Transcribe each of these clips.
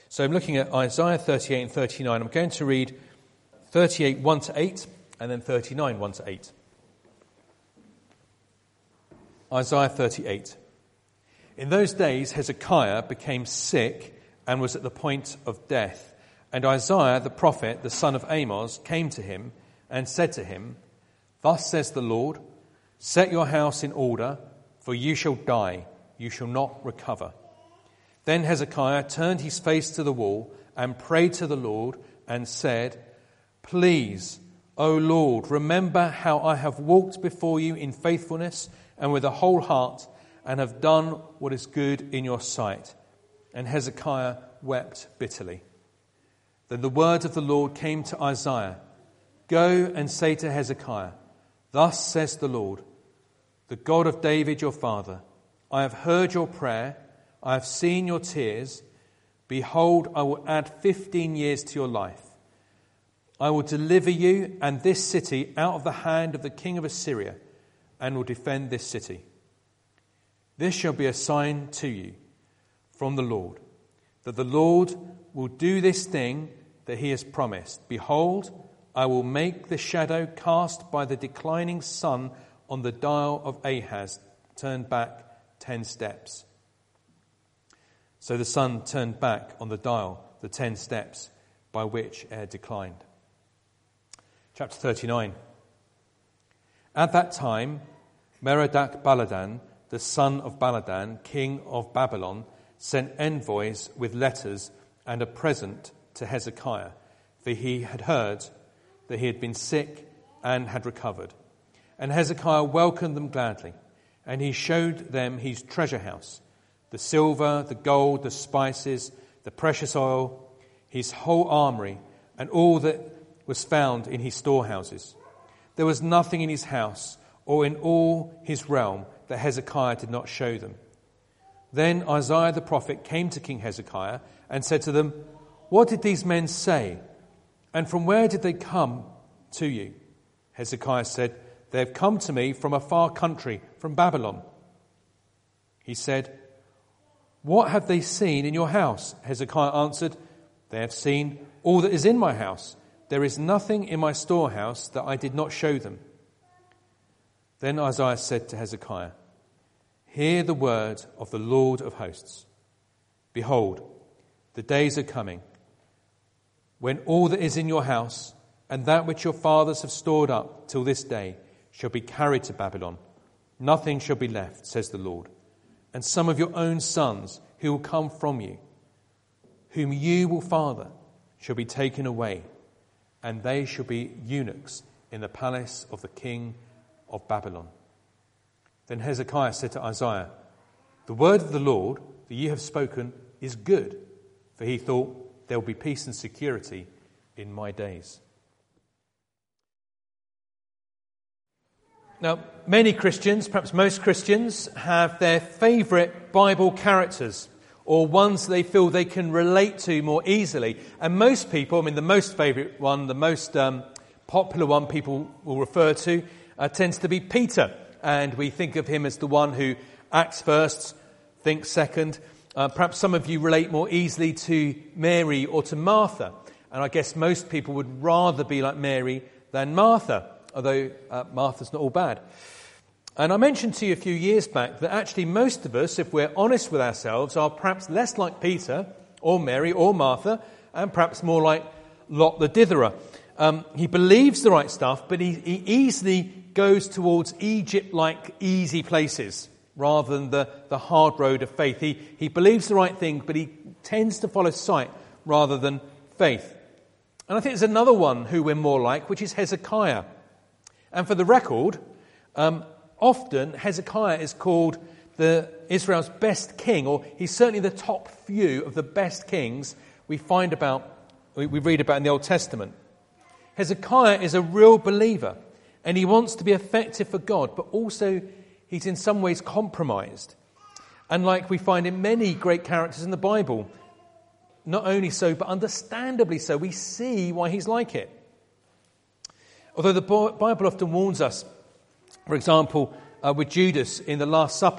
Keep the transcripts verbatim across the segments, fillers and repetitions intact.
So I'm looking at Isaiah thirty-eight and thirty-nine. I'm going to read thirty-eight, one to eight, and then thirty-nine, one to eight. Isaiah thirty-eight. In those days Hezekiah became sick and was at the point of death. And Isaiah the prophet, the son of Amos, came to him and said to him, Thus says the Lord, set your house in order, for you shall die, you shall not recover. Then Hezekiah turned his face to the wall and prayed to the Lord and said, Please, O Lord, remember how I have walked before you in faithfulness and with a whole heart, and have done what is good in your sight. And Hezekiah wept bitterly. Then the word of the Lord came to Isaiah, Go and say to Hezekiah, Thus says the Lord, the God of David your father, I have heard your prayer, I have seen your tears. Behold, I will add fifteen years to your life. I will deliver you and this city out of the hand of the king of Assyria, and will defend this city. This shall be a sign to you from the Lord, that the Lord will do this thing that he has promised. Behold, I will make the shadow cast by the declining sun on the dial of Ahaz turn back ten steps. So the sun turned back on the dial the ten steps by which it had declined. Chapter thirty-nine. At that time, Merodach-Baladan, the son of Baladan, king of Babylon, sent envoys with letters and a present to Hezekiah, for he had heard that he had been sick and had recovered. And Hezekiah welcomed them gladly, and he showed them his treasure house, the silver, the gold, the spices, the precious oil, his whole armory, and all that was found in his storehouses. There was nothing in his house or in all his realm that Hezekiah did not show them. Then Isaiah the prophet came to King Hezekiah and said to them, What did these men say? And from where did they come to you? Hezekiah said, They have come to me from a far country, from Babylon. He said, What have they seen in your house? Hezekiah answered, They have seen all that is in my house. There is nothing in my storehouse that I did not show them. Then Isaiah said to Hezekiah, Hear the word of the Lord of hosts. Behold, the days are coming, when all that is in your house and that which your fathers have stored up till this day shall be carried to Babylon. Nothing shall be left, says the Lord. And some of your own sons who will come from you, whom you will father, shall be taken away, and they shall be eunuchs in the palace of the king of Babylon. Then Hezekiah said to Isaiah, The word of the Lord that you have spoken is good, for he thought, there will be peace and security in my days. Now, many Christians, perhaps most Christians, have their favourite Bible characters, or ones they feel they can relate to more easily. And most people, I mean the most favourite one, the most um, popular one people will refer to, uh, tends to be Peter. And we think of him as the one who acts first, thinks second. Uh, perhaps some of you relate more easily to Mary or to Martha. And I guess most people would rather be like Mary than Martha, although uh, Martha's not all bad. And I mentioned to you a few years back that actually most of us, if we're honest with ourselves, are perhaps less like Peter or Mary or Martha, and perhaps more like Lot the Ditherer. Um, he believes the right stuff, but he, he easily goes towards Egypt-like easy places, rather than the, the hard road of faith. He, he believes the right thing, but he tends to follow sight rather than faith. And I think there's another one who we're more like, which is Hezekiah. And for the record, um, often Hezekiah is called the Israel's best king, or he's certainly the top few of the best kings we find about, we, we read about in the Old Testament. Hezekiah is a real believer, and he wants to be effective for God, but also he's in some ways compromised. And like we find in many great characters in the Bible, not only so, but understandably so, we see why he's like it. Although the Bible often warns us, for example, uh, with Judas in the Last Supper,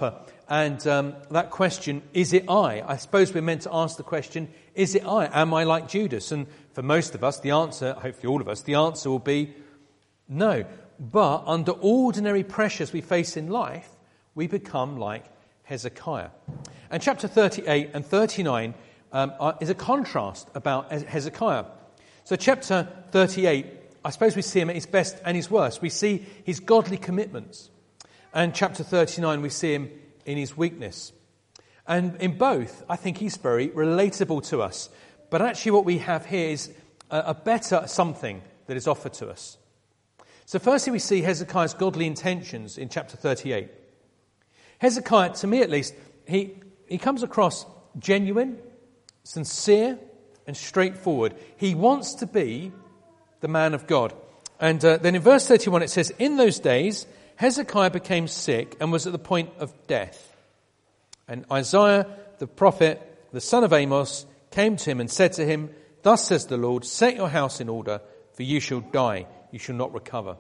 And um, that question, is it I? I suppose we're meant to ask the question, is it I? Am I like Judas? And for most of us, the answer, hopefully all of us, the answer will be no. But under ordinary pressures we face in life, we become like Hezekiah. And chapter thirty-eight and thirty-nine um, are, is a contrast about Hezekiah. So chapter thirty-eight, I suppose we see him at his best and his worst. We see his godly commitments. And chapter thirty-nine, we see him in his weakness. And in both, I think he's very relatable to us. But actually what we have here is a, a better something that is offered to us. So firstly, we see Hezekiah's godly intentions in chapter thirty-eight. Hezekiah, to me at least, he, he comes across genuine, sincere, and straightforward. He wants to be the man of God. And uh, then in verse thirty-one it says, in those days Hezekiah became sick and was at the point of death. And Isaiah the prophet, the son of Amos, came to him and said to him, thus says the Lord, set your house in order, for you shall die, you shall not recover.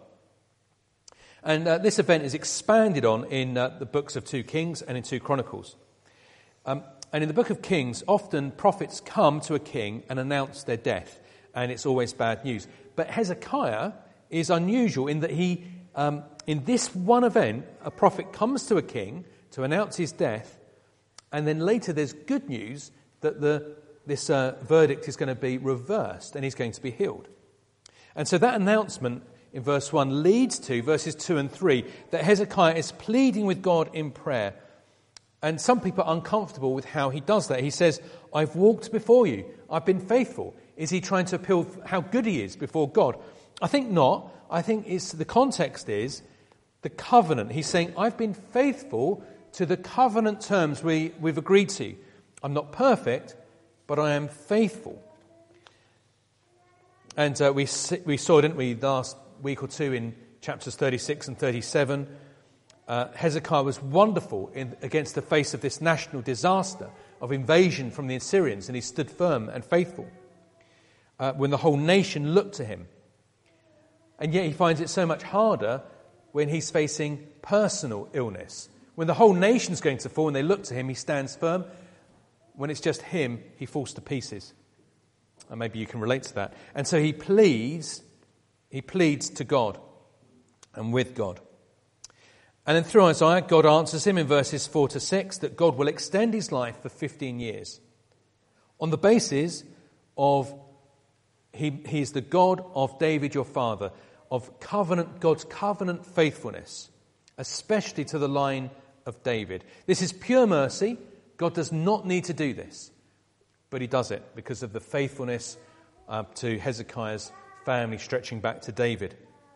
And uh, this event is expanded on in uh, the books of two Kings and in two Chronicles. Um, and in the book of Kings, often prophets come to a king and announce their death, and it's always bad news. But Hezekiah is unusual in that he, um, in this one event, a prophet comes to a king to announce his death, and then later there's good news that the this uh, verdict is going to be reversed and he's going to be healed. And so that announcement in verse one leads to verses two and three, that Hezekiah is pleading with God in prayer. And some people are uncomfortable with how he does that. He says, I've walked before you. I've been faithful. Is he trying to appeal how good he is before God? I think not. I think it's the context is the covenant. He's saying, I've been faithful to the covenant terms we, we've agreed to. I'm not perfect, but I am faithful. And uh, we we saw, didn't we, last week or two in chapters thirty-six and thirty-seven, uh, Hezekiah was wonderful in, against the face of this national disaster of invasion from the Assyrians, and he stood firm and faithful uh, when the whole nation looked to him. And yet he finds it so much harder when he's facing personal illness. When the whole nation's going to fall and they look to him, he stands firm. When it's just him, he falls to pieces. And maybe you can relate to that. And so he pleads, he pleads to God and with God. And then through Isaiah, God answers him in verses four to six that God will extend his life for fifteen years on the basis of he, he is the God of David your father, of covenant, God's covenant faithfulness, especially to the line of David. This is pure mercy. God does not need to do this, but he does it because of the faithfulness uh, to Hezekiah's family stretching back to David.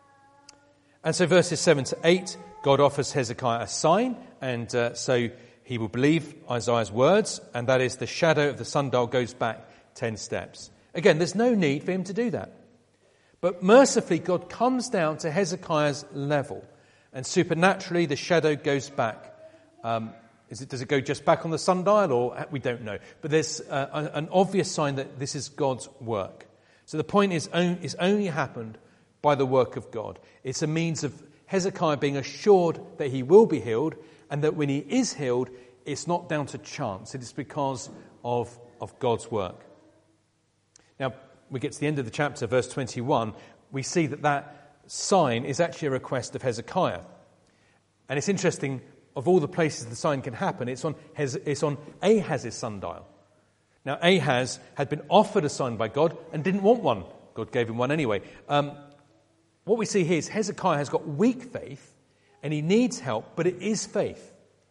And so verses seven to eight, God offers Hezekiah a sign, and uh, so he will believe Isaiah's words, and that is the shadow of the sundial goes back ten steps. Again, there's no need for him to do that. But mercifully, God comes down to Hezekiah's level, and supernaturally the shadow goes back. Um, is it, does it go just back on the sundial, or we don't know. But there's uh, an obvious sign that this is God's work. So the point is, it's only happened by the work of God. It's a means of Hezekiah being assured that he will be healed, and that when he is healed, it's not down to chance. It is because of, of God's work. Now, we get to the end of the chapter, verse twenty-one, we see that that sign is actually a request of Hezekiah. And it's interesting, of all the places the sign can happen, it's on, it's on Ahaz's sundial. Now, Ahaz had been offered a sign by God and didn't want one. God gave him one anyway. Um, what we see here is Hezekiah has got weak faith and he needs help, but it is faith.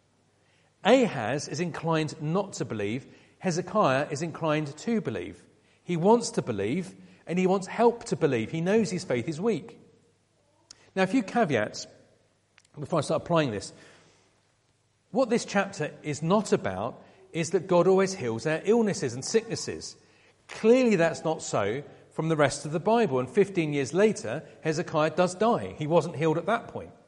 Ahaz is inclined not to believe. Hezekiah is inclined to believe. He wants to believe and he wants help to believe. He knows his faith is weak. Now, a few caveats before I start applying this. What this chapter is not about is that God always heals our illnesses and sicknesses. Clearly that's not so from the rest of the Bible. And fifteen years later, Hezekiah does die. He wasn't healed at that point.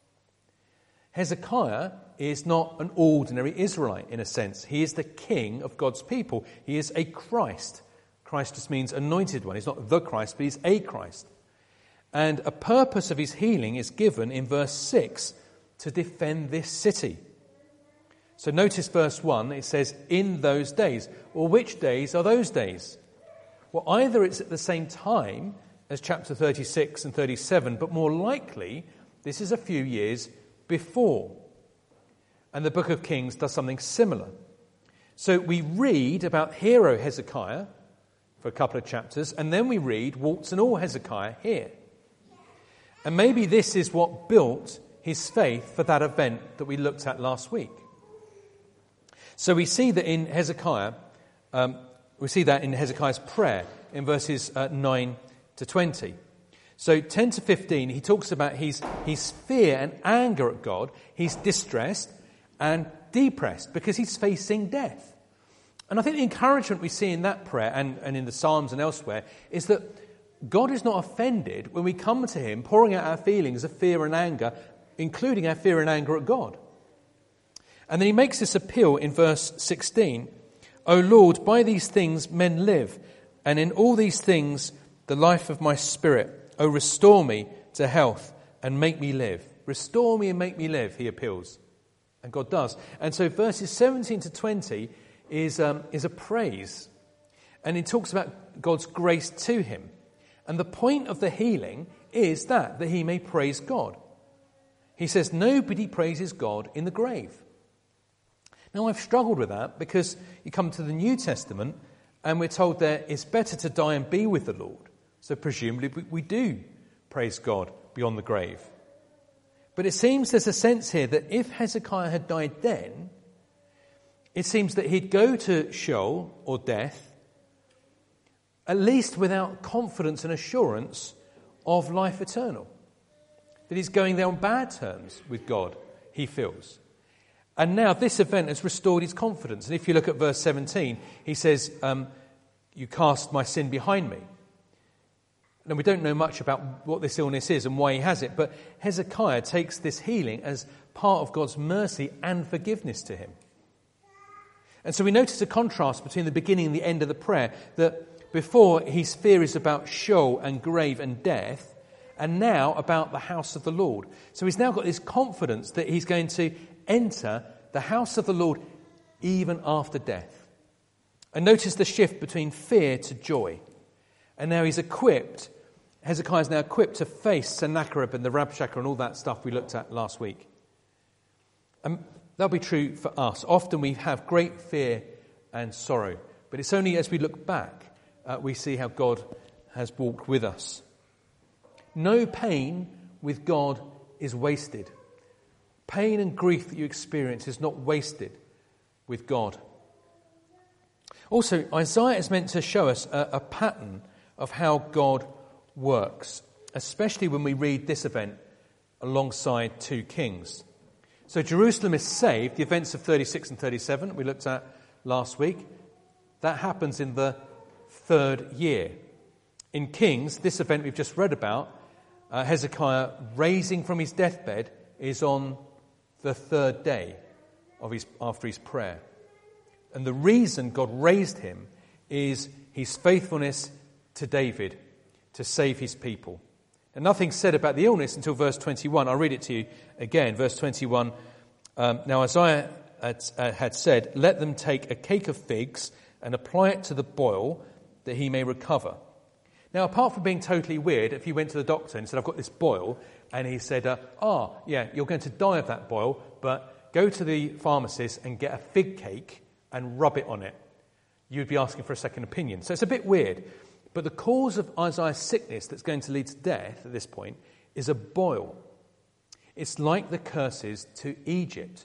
Hezekiah is not an ordinary Israelite in a sense. He is the king of God's people. He is a Christ. Christ just means anointed one. He's not the Christ, but he's a Christ. And a purpose of his healing is given in verse six to defend this city. So notice verse one, it says, in those days. Well, which days are those days? Well, either it's at the same time as chapter thirty-six and thirty-seven, but more likely this is a few years before. And the book of Kings does something similar. So we read about hero Hezekiah for a couple of chapters, and then we read warts and all Hezekiah here. And maybe this is what built his faith for that event that we looked at last week. So we see that in Hezekiah, um, we see that in Hezekiah's prayer in verses uh, nine to twenty. So ten to fifteen, he talks about his, his fear and anger at God. He's distressed and depressed because he's facing death. And I think the encouragement we see in that prayer and, and in the Psalms and elsewhere is that God is not offended when we come to him pouring out our feelings of fear and anger, including our fear and anger at God. And then he makes this appeal in verse sixteen. O Lord, by these things men live, and in all these things the life of my spirit. O restore me to health and make me live. Restore me and make me live, he appeals. And God does. And so verses seventeen to twenty is, um, is a praise. And it talks about God's grace to him. And the point of the healing is that, that he may praise God. He says nobody praises God in the grave. Now, I've struggled with that because you come to the New Testament and we're told that it's better to die and be with the Lord. So presumably we, we do praise God beyond the grave. But it seems there's a sense here that if Hezekiah had died then, it seems that he'd go to Sheol or death, at least without confidence and assurance of life eternal. That he's going there on bad terms with God, he feels. And now this event has restored his confidence. And if you look at verse seventeen, he says, um, you cast my sin behind me. Now, we don't know much about what this illness is and why he has it, but Hezekiah takes this healing as part of God's mercy and forgiveness to him. And so we notice a contrast between the beginning and the end of the prayer, that before his fear is about Sheol and grave and death, and now about the house of the Lord. So he's now got this confidence that he's going to enter the house of the Lord even after death. And notice the shift between fear to joy. And now he's equipped, Hezekiah is now equipped to face Sennacherib and the Rabshakeh and all that stuff we looked at last week. And that'll be true for us. Often we have great fear and sorrow, but it's only as we look back uh, we see how God has walked with us. No pain with God is wasted. Pain and grief that you experience is not wasted with God. Also, Isaiah is meant to show us a, a pattern of how God works, especially when we read this event alongside two kings. So Jerusalem is saved, the events of thirty-six and thirty-seven that we looked at last week. That happens in the third year. In Kings, this event we've just read about, uh, Hezekiah raising from his deathbed, is on the third day of his after his prayer. And the reason God raised him is his faithfulness to David to save his people. And nothing's said about the illness until verse twenty-one. I'll read it to you again. Verse twenty-one. Um, now Isaiah had, uh, had said, let them take a cake of figs and apply it to the boil that he may recover. Now, apart from being totally weird, if you went to the doctor and said, I've got this boil, and he said, uh, ah, yeah, you're going to die of that boil, but go to the pharmacist and get a fig cake and rub it on it, you'd be asking for a second opinion. So it's a bit weird. But the cause of Isaiah's sickness that's going to lead to death at this point is a boil. It's like the curses to Egypt.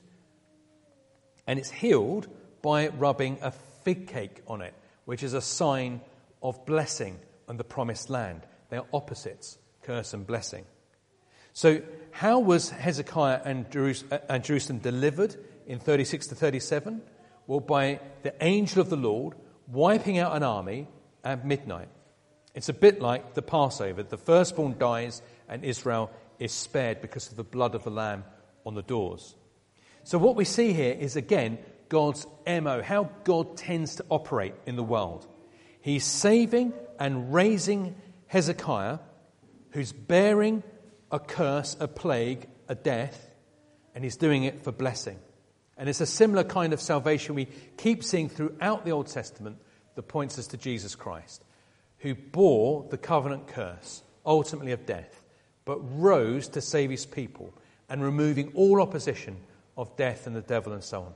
And it's healed by rubbing a fig cake on it, which is a sign of blessing on the promised land. They are opposites, curse and blessing. So how was Hezekiah and Jerusalem delivered in thirty-six to thirty-seven? Well, by the angel of the Lord wiping out an army at midnight. It's a bit like the Passover. The firstborn dies and Israel is spared because of the blood of the Lamb on the doors. So what we see here is, again, God's M O, how God tends to operate in the world. He's saving and raising Hezekiah, who's bearing a curse, a plague, a death, and he's doing it for blessing. And it's a similar kind of salvation we keep seeing throughout the Old Testament that points us to Jesus Christ, who bore the covenant curse, ultimately of death, but rose to save his people and removing all opposition of death and the devil and so on.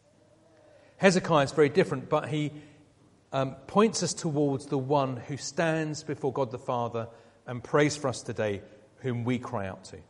Hezekiah is very different, but he um, points us towards the one who stands before God the Father and prays for us today, whom we cry out to.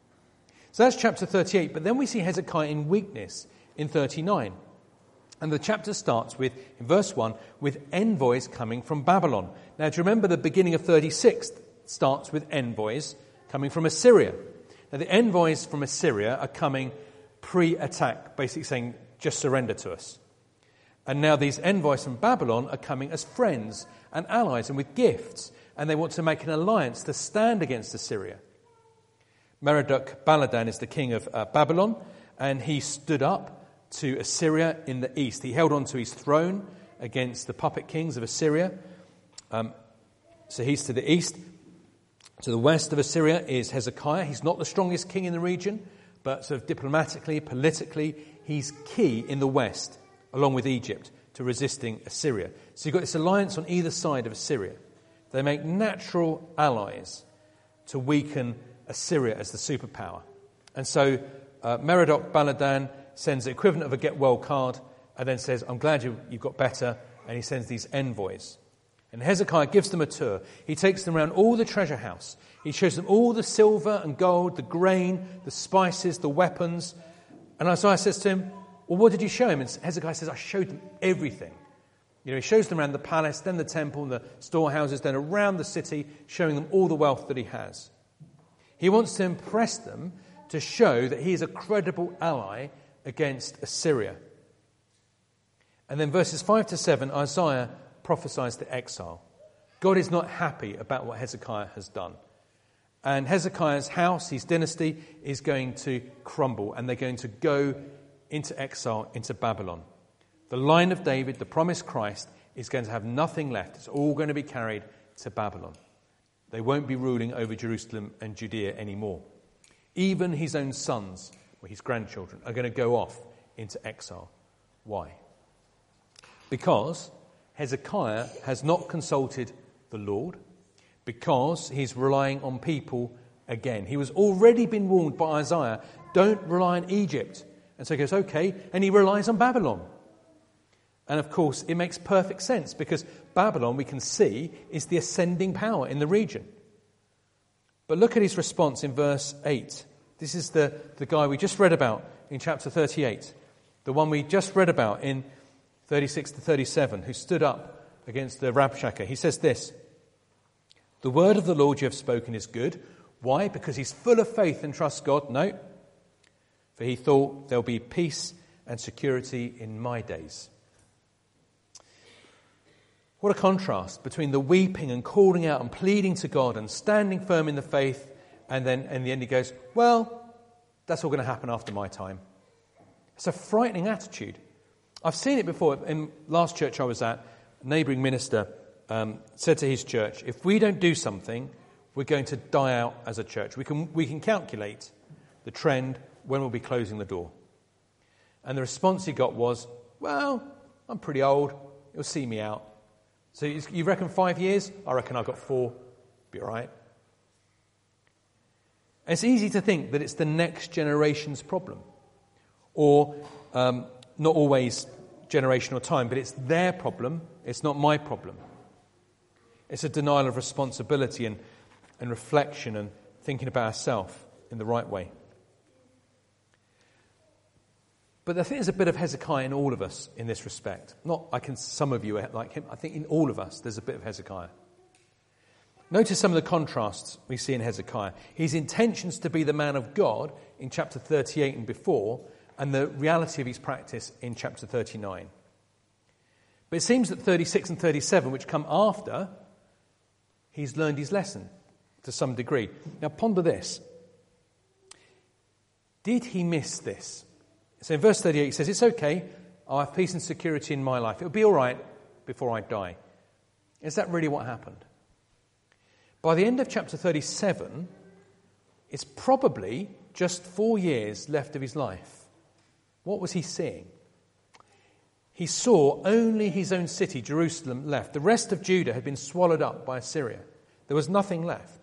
So that's chapter thirty-eight, but then we see Hezekiah in weakness in thirty-nine. And the chapter starts with, in verse one, with envoys coming from Babylon. Now, do you remember the beginning of thirty-six starts with envoys coming from Assyria? Now, the envoys from Assyria are coming pre-attack, basically saying, just surrender to us. And now these envoys from Babylon are coming as friends and allies and with gifts, and they want to make an alliance to stand against Assyria. Merodach Baladan is the king of uh, Babylon, and he stood up to Assyria in the east. He held on to his throne against the puppet kings of Assyria. Um, so he's to the east. To the west of Assyria is Hezekiah. He's not the strongest king in the region, but sort of diplomatically, politically, he's key in the west, along with Egypt, to resisting Assyria. So you've got this alliance on either side of Assyria. They make natural allies to weaken Assyria as the superpower. And so uh, Merodach Baladan sends the equivalent of a get well card and then says, I'm glad you, you've got better. And he sends these envoys. And Hezekiah gives them a tour. He takes them around all the treasure house. He shows them all the silver and gold, the grain, the spices, the weapons. And Isaiah says to him, well, what did you show him? And Hezekiah says, I showed them everything. You know, he shows them around the palace, then the temple, the storehouses, then around the city, showing them all the wealth that he has. He wants to impress them to show that he is a credible ally against Assyria. And then verses five to seven, Isaiah prophesies the exile. God is not happy about what Hezekiah has done. And Hezekiah's house, his dynasty, is going to crumble, and they're going to go into exile, into Babylon. The line of David, the promised Christ, is going to have nothing left. It's all going to be carried to Babylon. They won't be ruling over Jerusalem and Judea anymore. Even his own sons, or his grandchildren, are going to go off into exile. Why? Because Hezekiah has not consulted the Lord, because he's relying on people again. He was already been warned by Isaiah, don't rely on Egypt. And so he goes, okay, and he relies on Babylon. And of course, it makes perfect sense because Babylon, we can see, is the ascending power in the region. But look at his response in verse eight. This is the, the guy we just read about in chapter thirty-eight. The one we just read about in thirty-six to thirty-seven, who stood up against the Rabshakeh. He says this, the word of the Lord you have spoken is good. Why? Because he's full of faith and trusts God? No. For he thought there'll be peace and security in my days. What a contrast between the weeping and calling out and pleading to God and standing firm in the faith, and then in the end he goes, well, that's all going to happen after my time. It's a frightening attitude. I've seen it before. In last church I was at, a neighbouring minister um, said to his church, if we don't do something, we're going to die out as a church. We can, we can calculate the trend when we'll be closing the door. And the response he got was, well, I'm pretty old. You'll see me out. So you reckon five years? I reckon I've got four. Be all right. And it's easy to think that it's the next generation's problem. Or um, not always generational time, but it's their problem. It's not my problem. It's a denial of responsibility and, and reflection and thinking about ourselves in the right way. But I think there's a bit of Hezekiah in all of us in this respect. Not, I can, some of you are like him. I think in all of us there's a bit of Hezekiah. Notice some of the contrasts we see in Hezekiah. His intentions to be the man of God in chapter thirty-eight and before, and the reality of his practice in chapter thirty-nine. But it seems that thirty-six and thirty-seven, which come after, he's learned his lesson to some degree. Now ponder this. Did he miss this? So in verse thirty-eight, he says, it's okay, I'll have peace and security in my life. It'll be all right before I die. Is that really what happened? By the end of chapter thirty-seven, it's probably just four years left of his life. What was he seeing? He saw only his own city, Jerusalem, left. The rest of Judah had been swallowed up by Assyria. There was nothing left.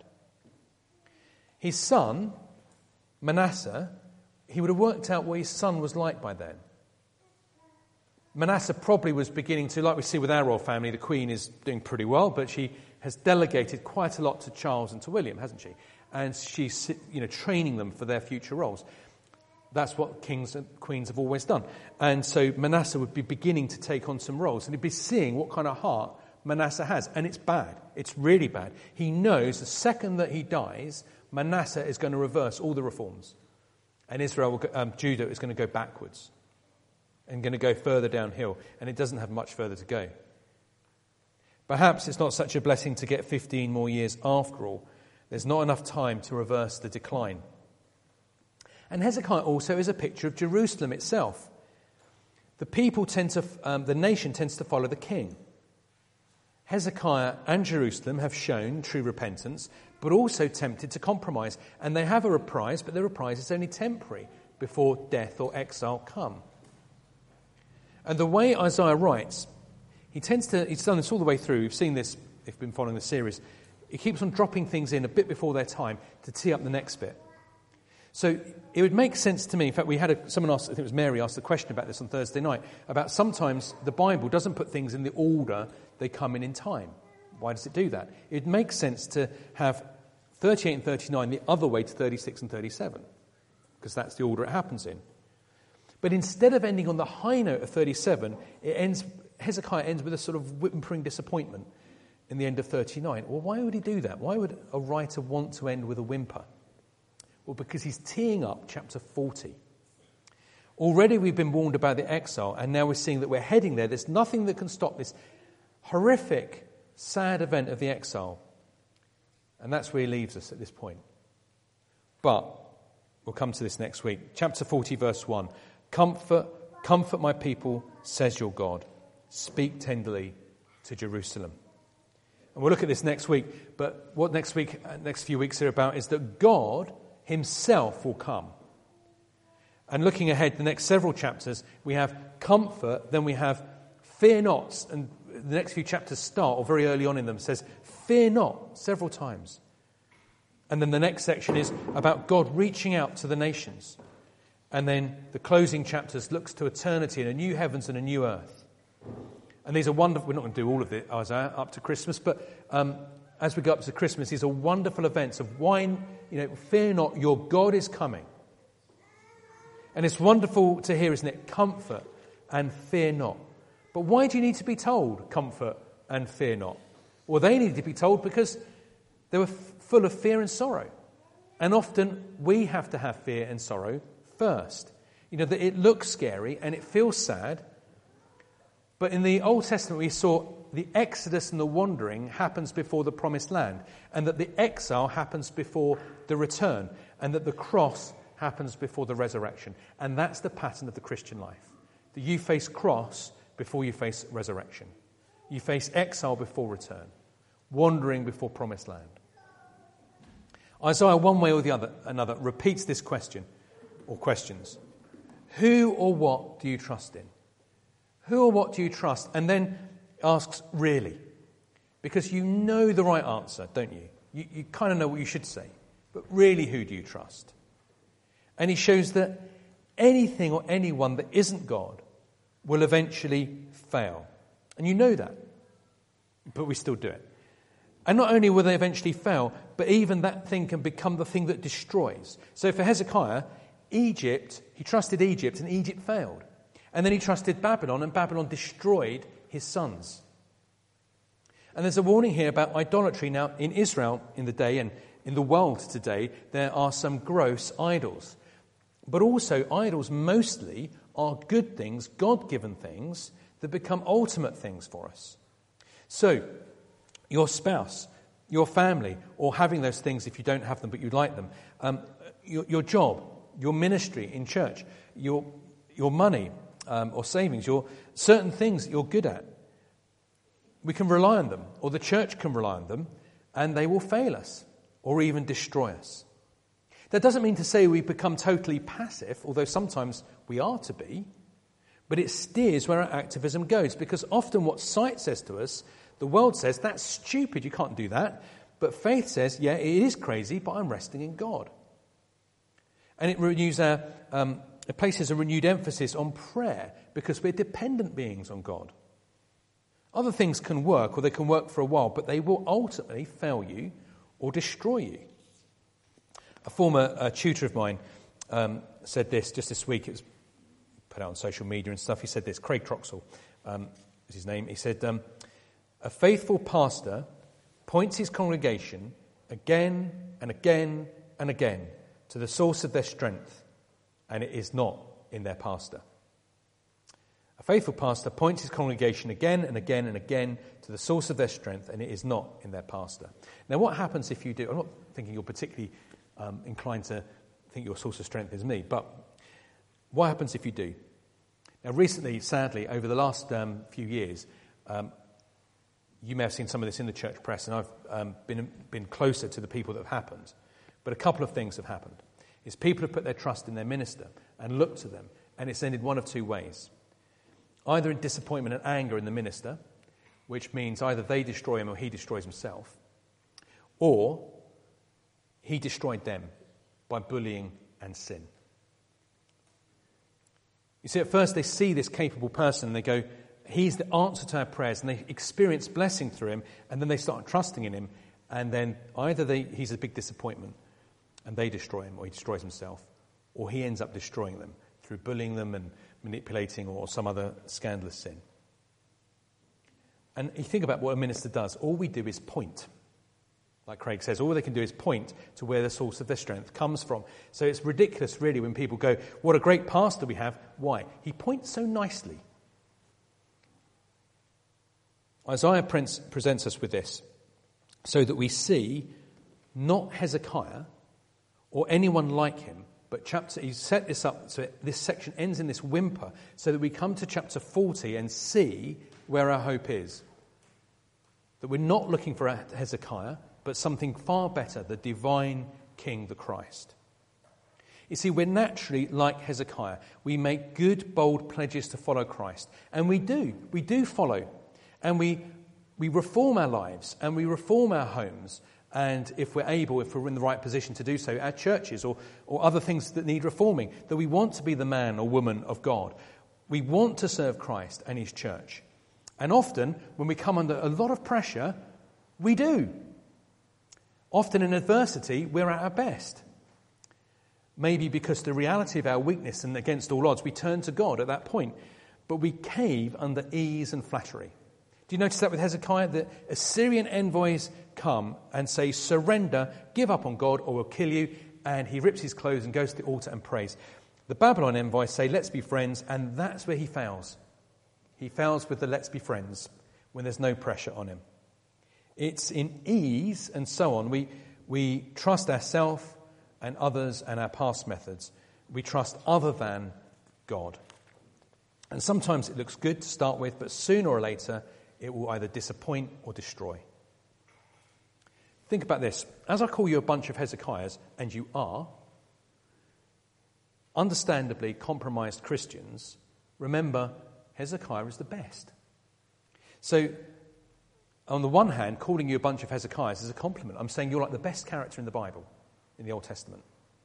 His son, Manasseh, he would have worked out what his son was like by then. Manasseh probably was beginning to, like we see with our royal family, the Queen is doing pretty well, but she has delegated quite a lot to Charles and to William, hasn't she? And she's, you know, training them for their future roles. That's what kings and queens have always done. And so Manasseh would be beginning to take on some roles, and he'd be seeing what kind of heart Manasseh has. And it's bad. It's really bad. He knows the second that he dies, Manasseh is going to reverse all the reforms. And Israel, will go, um, Judah is going to go backwards and going to go further downhill. And it doesn't have much further to go. Perhaps it's not such a blessing to get fifteen more years after all. There's not enough time to reverse the decline. And Hezekiah also is a picture of Jerusalem itself. The people tend to, um, the nation tends to follow the king. Hezekiah and Jerusalem have shown true repentance, but also tempted to compromise. And they have a reprise, but the reprise is only temporary before death or exile come. And the way Isaiah writes, he tends to, he's done this all the way through. We've seen this, if you've been following the series. He keeps on dropping things in a bit before their time to tee up the next bit. So it would make sense to me. In fact, we had a, someone asked, I think it was Mary, asked a question about this on Thursday night, about sometimes the Bible doesn't put things in the order they come in in time. Why does it do that? It makes sense to have thirty-eight and thirty-nine the other way to thirty-six and thirty-seven, because that's the order it happens in. But instead of ending on the high note of thirty-seven, it ends. Hezekiah ends with a sort of whimpering disappointment in the end of thirty-nine. Well, why would he do that? Why would a writer want to end with a whimper? Well, because he's teeing up chapter forty. Already we've been warned about the exile, and now we're seeing that we're heading there. There's nothing that can stop this horrific, sad event of the exile. And that's where he leaves us at this point. But we'll come to this next week. Chapter forty, verse one. Comfort, comfort my people, says your God. Speak tenderly to Jerusalem. And we'll look at this next week. But what next week, next few weeks are about is that God himself will come. And looking ahead, the next several chapters, we have comfort, then we have fear not. And the next few chapters start, or very early on in them, says, fear not, several times. And then the next section is about God reaching out to the nations. And then the closing chapters looks to eternity and a new heavens and a new earth. And these are wonderful. We're not going to do all of it, Isaiah, up to Christmas, but um, as we go up to Christmas, these are wonderful events of wine. You know, fear not, your God is coming. And it's wonderful to hear, isn't it? Comfort and fear not. But why do you need to be told comfort and fear not? Well, they needed to be told because they were f- full of fear and sorrow. And often we have to have fear and sorrow first. You know, that it looks scary and it feels sad. But in the Old Testament, we saw the Exodus and the wandering happens before the promised land, and that the exile happens before the return, and that the cross happens before the resurrection. And that's the pattern of the Christian life. That you face cross before you face resurrection. You face exile before return, wandering before promised land. Isaiah, one way or the other, another, repeats this question, or questions. Who or what do you trust in? Who or what do you trust? And then asks, really? Because you know the right answer, don't you? You, you kind of know what you should say. But really, who do you trust? And he shows that anything or anyone that isn't God will eventually fail. And you know that. But we still do it. And not only will they eventually fail, but even that thing can become the thing that destroys. So for Hezekiah, Egypt, he trusted Egypt and Egypt failed. And then he trusted Babylon, and Babylon destroyed his sons. And there's a warning here about idolatry. Now, in Israel in the day and in the world today, there are some gross idols. But also, idols mostly are good things, God-given things, that become ultimate things for us. So, your spouse, your family, or having those things if you don't have them but you like them, um, your, your job, your ministry in church, your your money, Um, or savings, your certain things that you're good at. We can rely on them, or the church can rely on them, and they will fail us, or even destroy us. That doesn't mean to say we become totally passive, although sometimes we are to be, but it steers where our activism goes, because often what sight says to us, the world says, that's stupid, you can't do that. But faith says, yeah, it is crazy, but I'm resting in God. And it renews our, um, it places a renewed emphasis on prayer, because we're dependent beings on God. Other things can work, or they can work for a while, but they will ultimately fail you or destroy you. A former uh, tutor of mine um, said this just this week. It was put out on social media and stuff. He said this, Craig Troxell um, is his name. He said, um, a faithful pastor points his congregation again and again and again to the source of their strength, and it is not in their pastor. A faithful pastor points his congregation again and again and again to the source of their strength, and it is not in their pastor. Now, what happens if you do? I'm not thinking you're particularly um, inclined to think your source of strength is me, but what happens if you do? Now, recently, sadly, over the last um, few years, um, you may have seen some of this in the church press, and I've um, been been closer to the people that have happened. But a couple of things have happened. Is people have put their trust in their minister and looked to them, and it's ended one of two ways. Either in disappointment and anger in the minister, which means either they destroy him or he destroys himself, or he destroyed them by bullying and sin. You see, at first they see this capable person and they go, he's the answer to our prayers, and they experience blessing through him, and then they start trusting in him, and then either they, he's a big disappointment and they destroy him, or he destroys himself, or he ends up destroying them through bullying them and manipulating or some other scandalous sin. And you think about what a minister does. All we do is point. Like Craig says, all they can do is point to where the source of their strength comes from. So it's ridiculous, really, when people go, what a great pastor we have. Why? He points so nicely. Isaiah presents us with this so that we see not Hezekiah or anyone like him, but chapter, he's set this up so this section ends in this whimper so that we come to chapter forty and see where our hope is. That we're not looking for a Hezekiah, but something far better, the divine King, the Christ. You see, we're naturally like Hezekiah. We make good, bold pledges to follow Christ. And we do. We do follow. And we we reform our lives and we reform our homes. And if we're able, if we're in the right position to do so, our churches or, or other things that need reforming, that we want to be the man or woman of God. We want to serve Christ and his church. And often, when we come under a lot of pressure, we do. Often in adversity, we're at our best. Maybe because the reality of our weakness and against all odds, we turn to God at that point. But we cave under ease and flattery. Do you notice that with Hezekiah? The Assyrian envoys come and say, surrender, give up on God or we'll kill you. And he rips his clothes and goes to the altar and prays. The Babylon envoys say, let's be friends. And that's where he fails. He fails with the let's be friends when there's no pressure on him. It's in ease and so on. We, we trust ourselves and others and our past methods. We trust other than God. And sometimes it looks good to start with, but sooner or later it will either disappoint or destroy. Think about this. As I call you a bunch of Hezekiahs, and you are, understandably compromised Christians, remember Hezekiah is the best. So, on the one hand, calling you a bunch of Hezekiahs is a compliment. I'm saying you're like the best character in the Bible, in the Old Testament.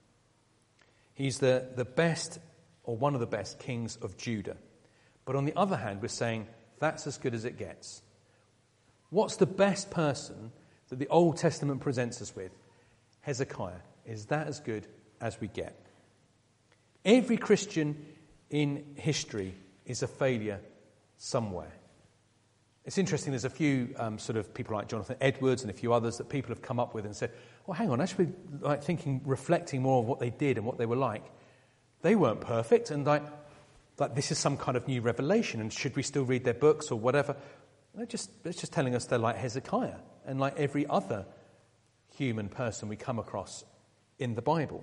He's the, the best, or one of the best, kings of Judah. But on the other hand, we're saying that's as good as it gets. What's the best person that the Old Testament presents us with? Hezekiah. Is that as good as we get? Every Christian in history is a failure somewhere. It's interesting, there's a few um, sort of people like Jonathan Edwards and a few others that people have come up with and said, well, hang on, actually, like thinking, reflecting more of what they did and what they were like, they weren't perfect, and like, like this is some kind of new revelation, and should we still read their books or whatever? They're just, it's just telling us they're like Hezekiah and like every other human person we come across in the Bible.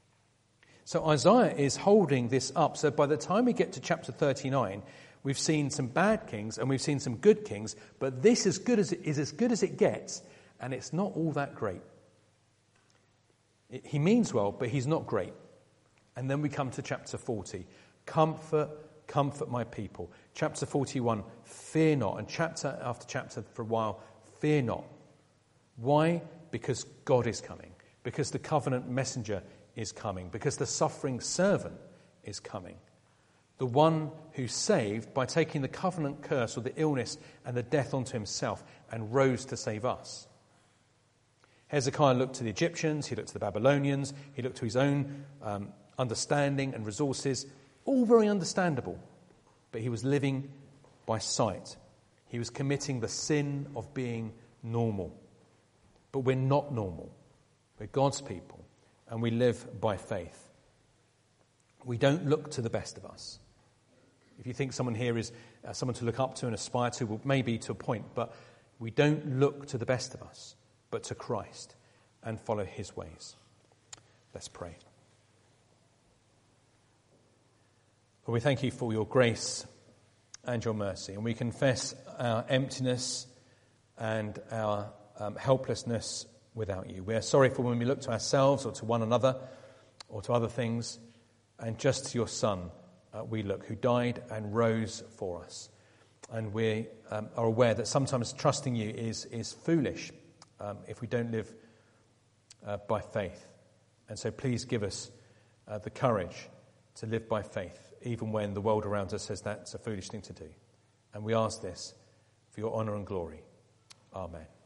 So Isaiah is holding this up. So by the time we get to chapter thirty-nine, we've seen some bad kings and we've seen some good kings, but this is good as it is as good as it gets, and it's not all that great. He means well, but he's not great. And then we come to chapter forty. Comfort, comfort my people. Chapter forty-one, fear not. And chapter after chapter for a while, fear not. Why? Because God is coming. Because the covenant messenger is coming. Because the suffering servant is coming. The one who saved by taking the covenant curse or the illness and the death onto himself and rose to save us. Hezekiah looked to the Egyptians, he looked to the Babylonians, he looked to his own um, understanding and resources, all very understandable, but he was living by sight. He was committing the sin of being normal. But we're not normal. We're God's people, and we live by faith. We don't look to the best of us. If you think someone here is uh, someone to look up to and aspire to, well, maybe to a point, but we don't look to the best of us, but to Christ and follow his ways. Let's pray. Lord, we thank you for your grace and your mercy, and we confess our emptiness and our um, helplessness without you. We are sorry for when we look to ourselves or to one another or to other things, and just to your Son uh, we look, who died and rose for us. And we um, are aware that sometimes trusting you is, is foolish um, if we don't live uh, by faith. And so please give us uh, the courage to live by faith, even when the world around us says that's a foolish thing to do. And we ask this for your honour and glory. Amen.